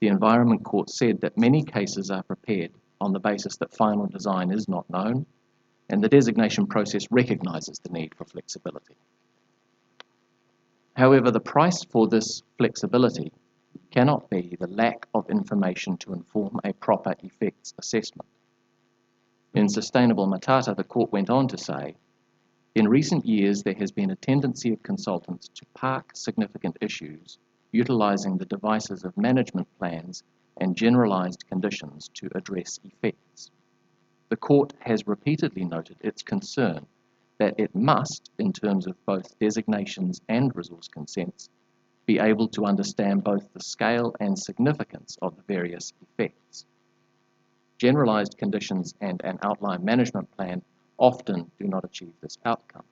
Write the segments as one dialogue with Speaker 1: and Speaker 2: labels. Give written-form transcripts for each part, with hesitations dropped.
Speaker 1: the Environment Court said that many cases are prepared on the basis that final design is not known, and the designation process recognises the need for flexibility. However, the price for this flexibility cannot be the lack of information to inform a proper effects assessment. In Sustainable Matata, the court went on to say, in recent years there has been a tendency of consultants to park significant issues utilising the devices of management plans and generalised conditions to address effects. The court has repeatedly noted its concern that it must, in terms of both designations and resource consents, be able to understand both the scale and significance of the various effects. Generalised conditions and an outline management plan often do not achieve this outcome.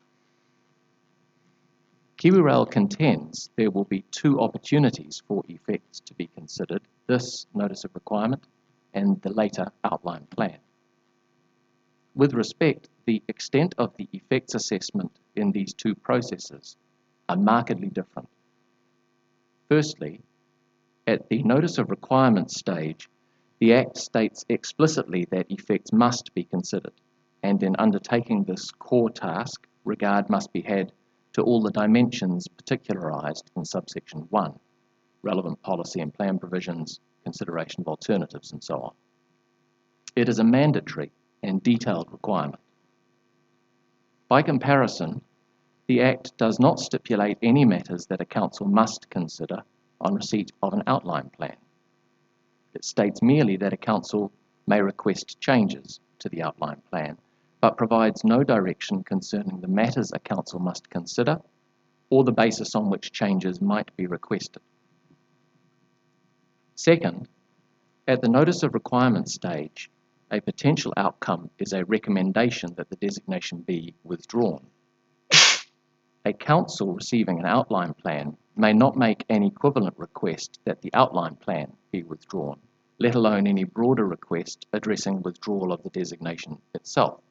Speaker 1: KiwiRail contends there will be two opportunities for effects to be considered, this notice of requirement and the later outline plan. With respect, the extent of the effects assessment in these two processes are markedly different. Firstly, at the notice of requirement stage, the Act states explicitly that effects must be considered, and in undertaking this core task, regard must be had to all the dimensions particularised in subsection 1, relevant policy and plan provisions, consideration of alternatives, and so on. It is a mandatory and detailed requirement. By comparison, the Act does not stipulate any matters that a council must consider on receipt of an outline plan. It states merely that a council may request changes to the outline plan, but provides no direction concerning the matters a council must consider or the basis on which changes might be requested. Second, at the notice of requirement stage, a potential outcome is a recommendation that the designation be withdrawn. A council receiving an outline plan may not make an equivalent request that the outline plan be withdrawn, let alone any broader request addressing withdrawal of the designation itself.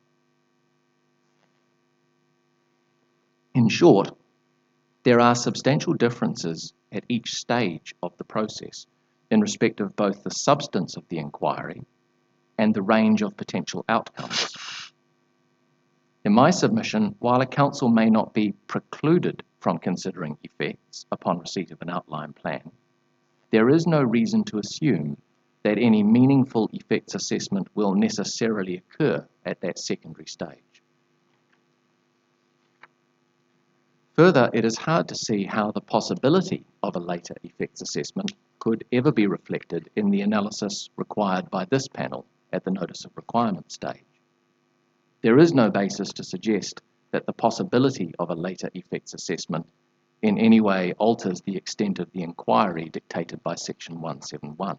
Speaker 1: In short, there are substantial differences at each stage of the process in respect of both the substance of the inquiry and the range of potential outcomes. In my submission, while a council may not be precluded from considering effects upon receipt of an outline plan, there is no reason to assume that any meaningful effects assessment will necessarily occur at that secondary stage. Further, it is hard to see how the possibility of a later effects assessment could ever be reflected in the analysis required by this panel at the notice of requirement stage. There is no basis to suggest that the possibility of a later effects assessment in any way alters the extent of the inquiry dictated by Section 171.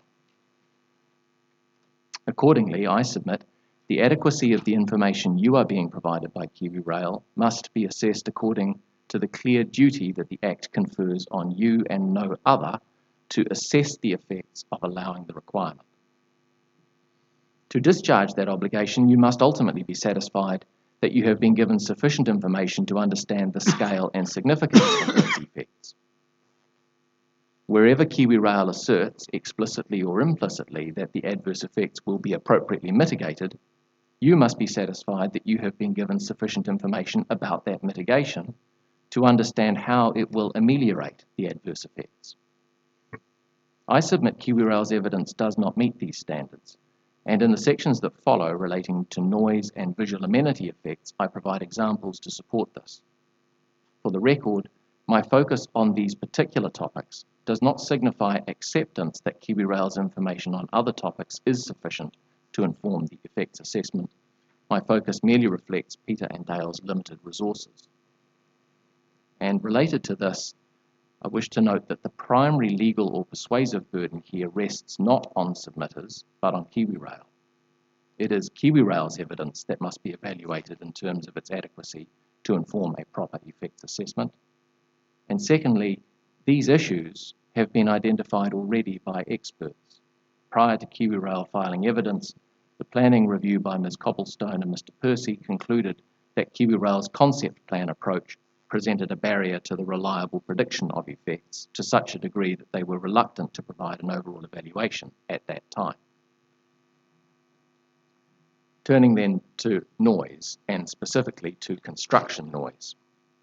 Speaker 1: Accordingly, I submit the adequacy of the information you are being provided by KiwiRail must be assessed according to the clear duty that the Act confers on you and no other to assess the effects of allowing the requirement. To discharge that obligation, you must ultimately be satisfied that you have been given sufficient information to understand the scale and significance of those effects. Wherever KiwiRail asserts, explicitly or implicitly, that the adverse effects will be appropriately mitigated, you must be satisfied that you have been given sufficient information about that mitigation to understand how it will ameliorate the adverse effects. I submit KiwiRail's evidence does not meet these standards, and in the sections that follow relating to noise and visual amenity effects, I provide examples to support this. For the record, my focus on these particular topics does not signify acceptance that KiwiRail's information on other topics is sufficient to inform the effects assessment. My focus merely reflects Peter and Dale's limited resources. And related to this, I wish to note that the primary legal or persuasive burden here rests not on submitters, but on KiwiRail. It is KiwiRail's evidence that must be evaluated in terms of its adequacy to inform a proper effects assessment. And secondly, these issues have been identified already by experts. Prior to KiwiRail filing evidence, the planning review by Ms. Copplestone and Mr. Percy concluded that KiwiRail's concept plan approach presented a barrier to the reliable prediction of effects to such a degree that they were reluctant to provide an overall evaluation at that time. Turning then to noise, and specifically to construction noise.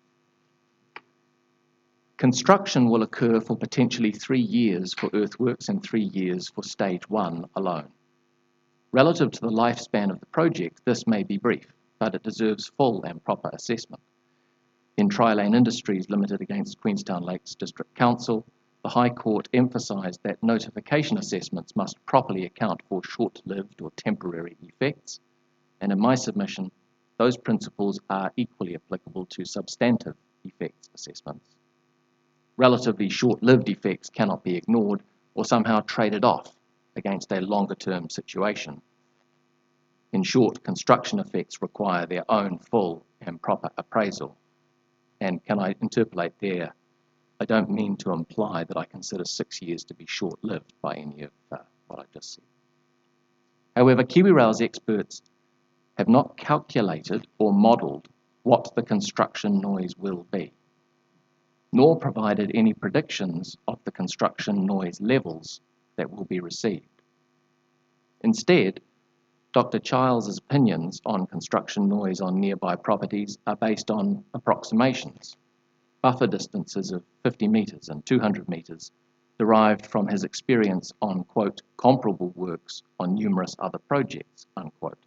Speaker 1: Construction will occur for potentially 3 years for earthworks and 3 years for Stage 1 alone. Relative to the lifespan of the project, this may be brief, but it deserves full and proper assessment. In Trilane Industries Limited against Queenstown Lakes District Council, the High Court emphasised that notification assessments must properly account for short-lived or temporary effects, and in my submission, those principles are equally applicable to substantive effects assessments. Relatively short-lived effects cannot be ignored or somehow traded off against a longer-term situation. In short, construction effects require their own full and proper appraisal. And can I interpolate there? I don't mean to imply that I consider 6 years to be short-lived by any of what I just said. However, KiwiRail's experts have not calculated or modelled what the construction noise will be, nor provided any predictions of the construction noise levels that will be received. Instead, Dr. Childs' opinions on construction noise on nearby properties are based on approximations, buffer distances of 50 metres and 200 metres, derived from his experience on, quote, comparable works on numerous other projects, unquote.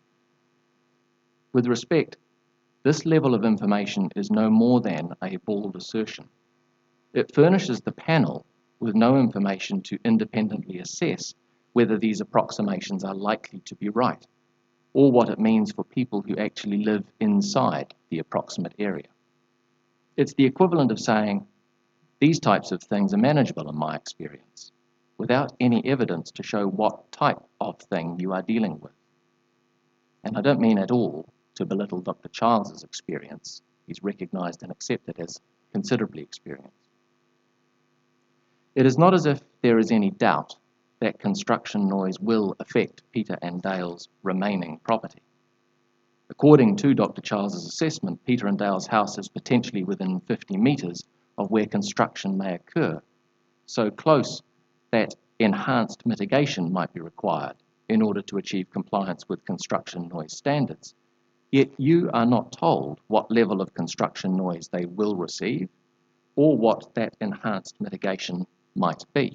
Speaker 1: With respect, this level of information is no more than a bald assertion. It furnishes the panel with no information to independently assess whether these approximations are likely to be right, or what it means for people who actually live inside the approximate area. It's the equivalent of saying, these types of things are manageable in my experience, without any evidence to show what type of thing you are dealing with. And I don't mean at all to belittle Dr. Childs' experience. He's recognised and accepted as considerably experienced. It is not as if there is any doubt that construction noise will affect Peter and Dale's remaining property. According to Dr. Childs' assessment, Peter and Dale's house is potentially within 50 metres of where construction may occur, so close that enhanced mitigation might be required in order to achieve compliance with construction noise standards. Yet you are not told what level of construction noise they will receive or what that enhanced mitigation might be.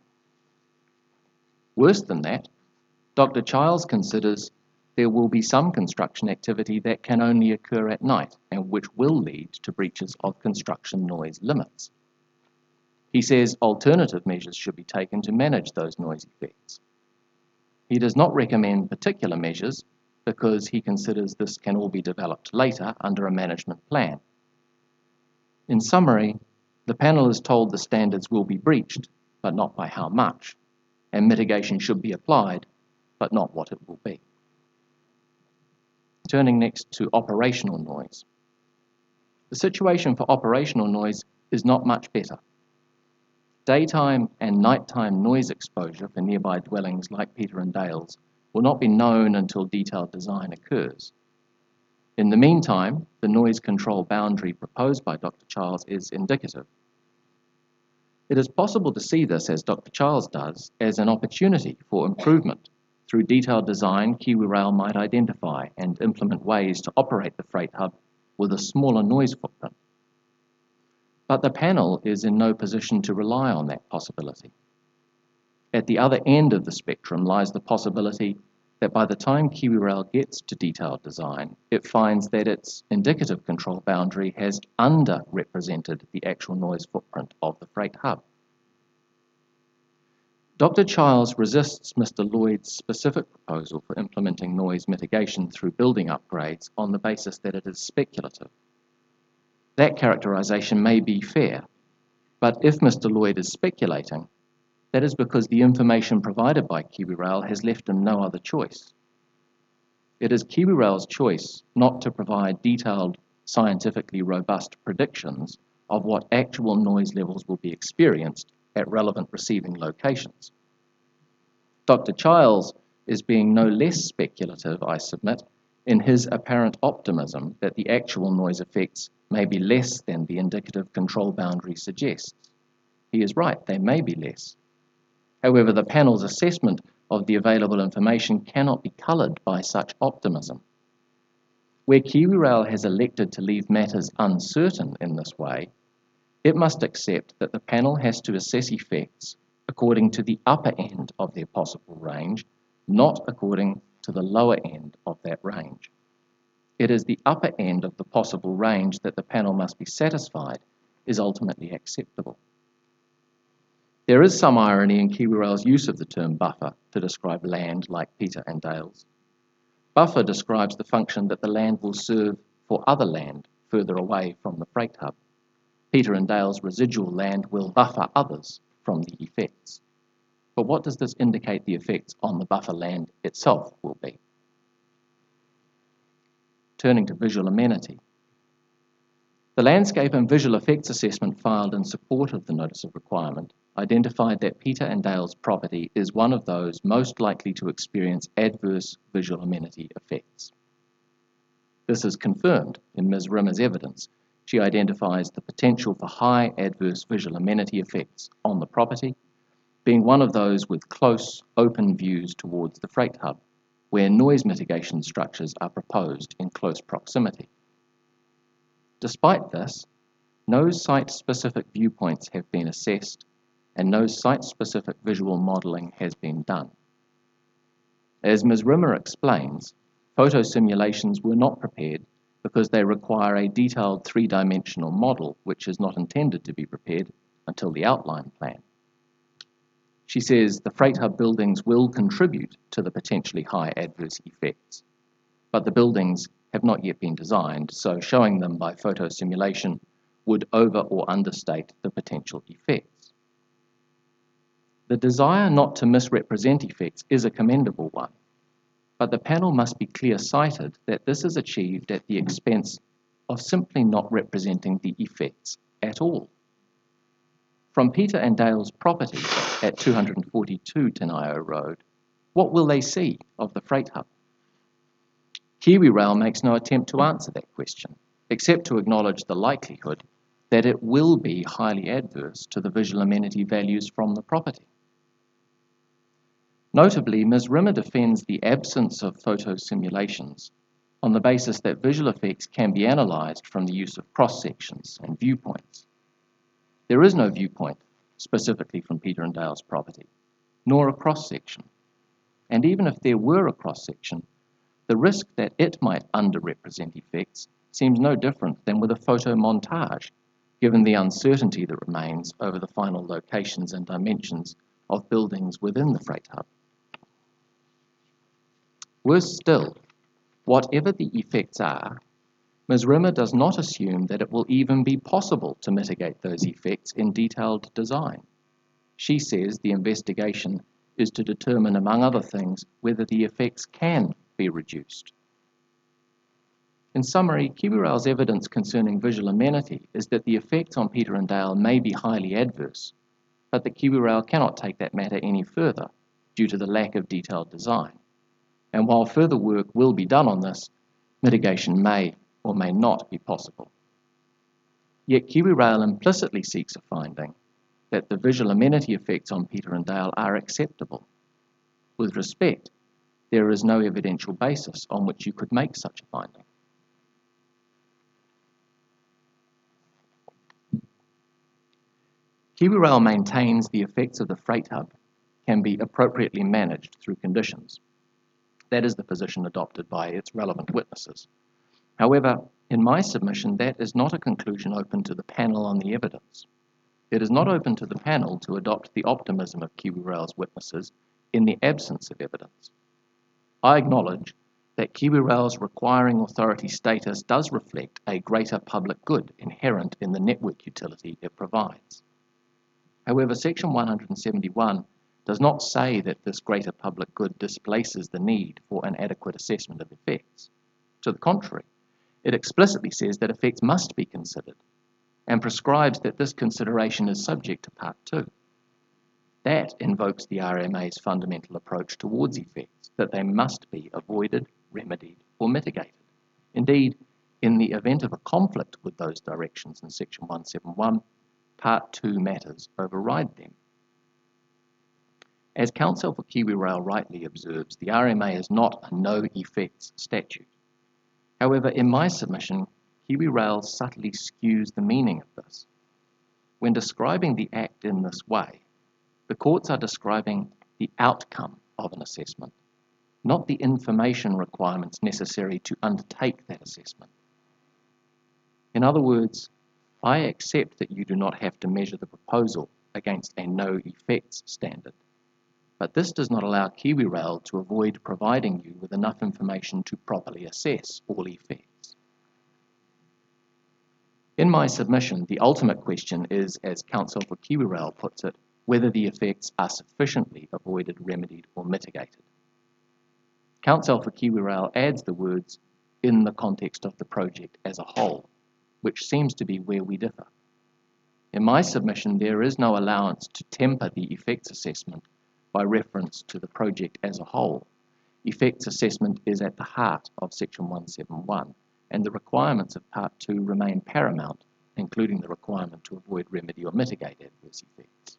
Speaker 1: Worse than that, Dr. Childs considers there will be some construction activity that can only occur at night and which will lead to breaches of construction noise limits. He says alternative measures should be taken to manage those noise effects. He does not recommend particular measures because he considers this can all be developed later under a management plan. In summary, the panel is told the standards will be breached, but not by how much, and mitigation should be applied, but not what it will be. Turning next to operational noise. The situation for operational noise is not much better. Daytime and nighttime noise exposure for nearby dwellings like Peter and Dale's will not be known until detailed design occurs. In the meantime, the noise control boundary proposed by Dr. Childs is indicative. It is possible to see this, as Dr. Childs does, as an opportunity for improvement. Through detailed design, KiwiRail might identify and implement ways to operate the freight hub with a smaller noise footprint. But the panel is in no position to rely on that possibility. At the other end of the spectrum lies the possibility that by the time KiwiRail gets to detailed design, it finds that its indicative control boundary has underrepresented the actual noise footprint of the freight hub. Dr. Childs resists Mr. Lloyd's specific proposal for implementing noise mitigation through building upgrades on the basis that it is speculative. That characterization may be fair, but if Mr. Lloyd is speculating, that is because the information provided by KiwiRail has left him no other choice. It is KiwiRail's choice not to provide detailed, scientifically robust predictions of what actual noise levels will be experienced at relevant receiving locations. Dr. Childs is being no less speculative, I submit, in his apparent optimism that the actual noise effects may be less than the indicative control boundary suggests. He is right, they may be less. However, the panel's assessment of the available information cannot be coloured by such optimism. Where KiwiRail has elected to leave matters uncertain in this way, it must accept that the panel has to assess effects according to the upper end of their possible range, not according to the lower end of that range. It is the upper end of the possible range that the panel must be satisfied is ultimately acceptable. There is some irony in KiwiRail's use of the term buffer to describe land like Peter and Dale's. Buffer describes the function that the land will serve for other land further away from the freight hub. Peter and Dale's residual land will buffer others from the effects. But what does this indicate the effects on the buffer land itself will be? Turning to visual amenity. The landscape and visual effects assessment filed in support of the Notice of Requirement identified that Peter and Dale's property is one of those most likely to experience adverse visual amenity effects. This is confirmed in Ms. Rimmer's evidence. She identifies the potential for high adverse visual amenity effects on the property, being one of those with close, open views towards the freight hub, where noise mitigation structures are proposed in close proximity. Despite this, no site-specific viewpoints have been assessed and no site-specific visual modelling has been done. As Ms. Rimmer explains, photo simulations were not prepared because they require a detailed three-dimensional model which is not intended to be prepared until the outline plan. She says the freight hub buildings will contribute to the potentially high adverse effects, but the buildings have not yet been designed, so showing them by photo simulation would over or understate the potential effects. The desire not to misrepresent effects is a commendable one, but the panel must be clear-sighted that this is achieved at the expense of simply not representing the effects at all. From Peter and Dale's property at 242 Tenio Road, what will they see of the freight hub? KiwiRail makes no attempt to answer that question, except to acknowledge the likelihood that it will be highly adverse to the visual amenity values from the property. Notably, Ms. Rimmer defends the absence of photo simulations on the basis that visual effects can be analysed from the use of cross-sections and viewpoints. There is no viewpoint specifically from Peter and Dale's property, nor a cross-section. And even if there were a cross-section, the risk that it might underrepresent effects seems no different than with a photo montage, given the uncertainty that remains over the final locations and dimensions of buildings within the freight hub. Worse still, whatever the effects are, Ms. Rimmer does not assume that it will even be possible to mitigate those effects in detailed design. She says the investigation is to determine, among other things, whether the effects can be reduced. In summary, KiwiRail's evidence concerning visual amenity is that the effects on Peter and Dale may be highly adverse, but that KiwiRail cannot take that matter any further due to the lack of detailed design. And while further work will be done on this, mitigation may or may not be possible. Yet KiwiRail implicitly seeks a finding that the visual amenity effects on Peter and Dale are acceptable. With respect, there is no evidential basis on which you could make such a finding. KiwiRail maintains the effects of the freight hub can be appropriately managed through conditions. That is the position adopted by its relevant witnesses. However, in my submission, that is not a conclusion open to the panel on the evidence. It is not open to the panel to adopt the optimism of KiwiRail's witnesses in the absence of evidence. I acknowledge that KiwiRail's requiring authority status does reflect a greater public good inherent in the network utility it provides. However, Section 171 does not say that this greater public good displaces the need for an adequate assessment of effects. To the contrary, it explicitly says that effects must be considered and prescribes that this consideration is subject to Part 2. That invokes the RMA's fundamental approach towards effects, that they must be avoided remedied, or mitigated. Indeed, in the event of a conflict with those directions in Section 171, Part 2 matters override them. As Counsel for KiwiRail rightly observes, the RMA is not a no-effects statute. However, in my submission, KiwiRail subtly skews the meaning of this. When describing the Act in this way, the courts are describing the outcome of an assessment, not the information requirements necessary to undertake that assessment. In other words, I accept that you do not have to measure the proposal against a no-effects standard, but this does not allow KiwiRail to avoid providing you with enough information to properly assess all effects. In my submission, the ultimate question is, as Counsel for KiwiRail puts it, whether the effects are sufficiently avoided, remedied, or mitigated. Counsel for KiwiRail adds the words, in the context of the project as a whole, which seems to be where we differ. In my submission, there is no allowance to temper the effects assessment by reference to the project as a whole. Effects assessment is at the heart of Section 171, and the requirements of Part 2 remain paramount, including the requirement to avoid, remedy, or mitigate adverse effects.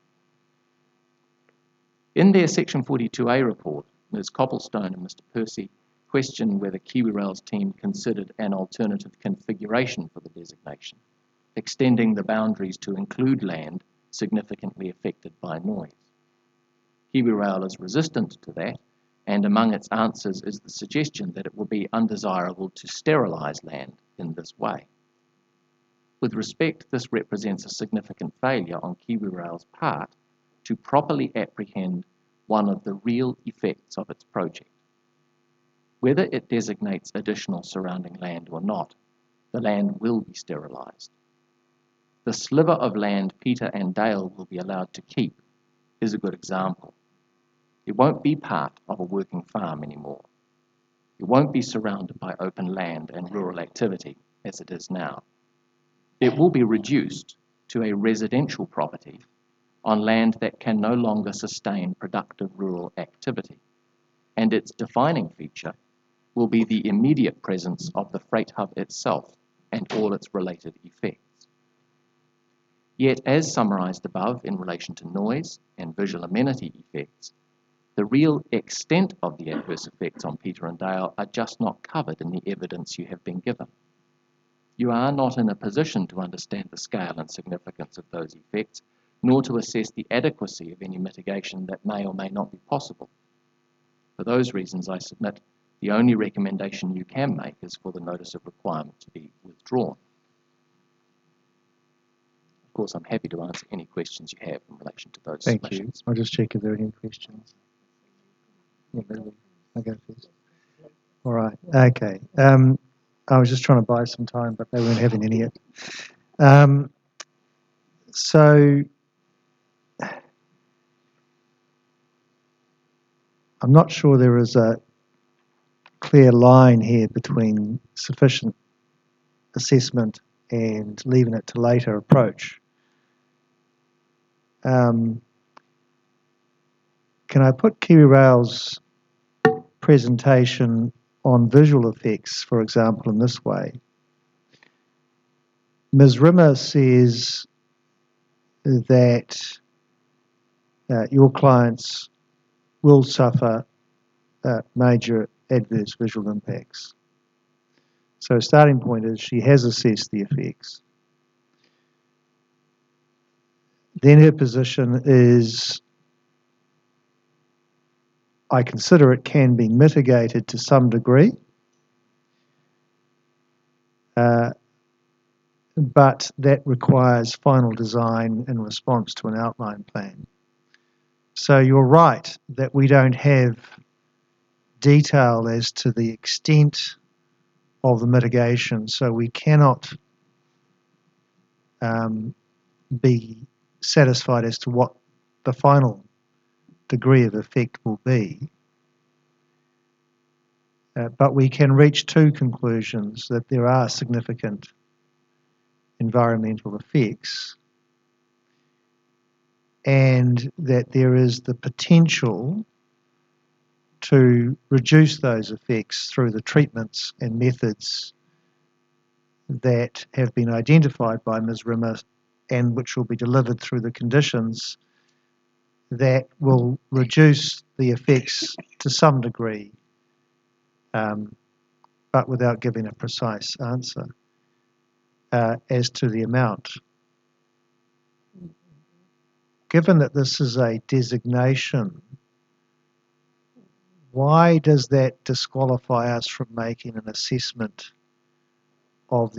Speaker 1: In their Section 42A report, Ms. Copplestone and Mr. Percy questioned whether KiwiRail's team considered an alternative configuration for the designation, extending the boundaries to include land significantly affected by noise. KiwiRail is resistant to that, and among its answers is the suggestion that it will be undesirable to sterilise land in this way. With respect, this represents a significant failure on KiwiRail's part to properly apprehend one of the real effects of its project. Whether it designates additional surrounding land or not, the land will be sterilised. The sliver of land Peter and Dale will be allowed to keep is a good example. It won't be part of a working farm anymore. It won't be surrounded by open land and rural activity as it is now. It will be reduced to a residential property on land that can no longer sustain productive rural activity, and its defining feature will be the immediate presence of the freight hub itself and all its related effects. Yet, as summarised above in relation to noise and visual amenity effects, the real extent of the adverse effects on Peter and Dale are just not covered in the evidence you have been given. You are not in a position to understand the scale and significance of those effects, nor to assess the adequacy of any mitigation that may or may not be possible. For those reasons, I submit the only recommendation you can make is for the notice of requirement to be withdrawn. Of course, I'm happy to answer any questions you have in relation to those submissions.
Speaker 2: Thank you. I'll just check if there are any questions. Yeah, I'll go first. All right. Okay. I was just trying to buy some time, but they weren't having any yet. So I'm not sure there is a clear line here between sufficient assessment and leaving it to later approach. Can I put KiwiRail's presentation on visual effects, for example, in this way? Ms. Rimmer says that your clients will suffer major adverse visual impacts. So a starting point is she has assessed the effects. Then her position is, I consider it can be mitigated to some degree, but that requires final design in response to an outline plan. So you're right that we don't have detail as to the extent of the mitigation, so we cannot be satisfied as to what the final degree of effect will be. But we can reach two conclusions: that there are significant environmental effects and that there is the potential to reduce those effects through the treatments and methods that have been identified by Ms. Rimmer and which will be delivered through the conditions that will reduce the effects to some degree, but without giving a precise answer as to the amount. Given that this is a designation, why does that disqualify us from making an assessment of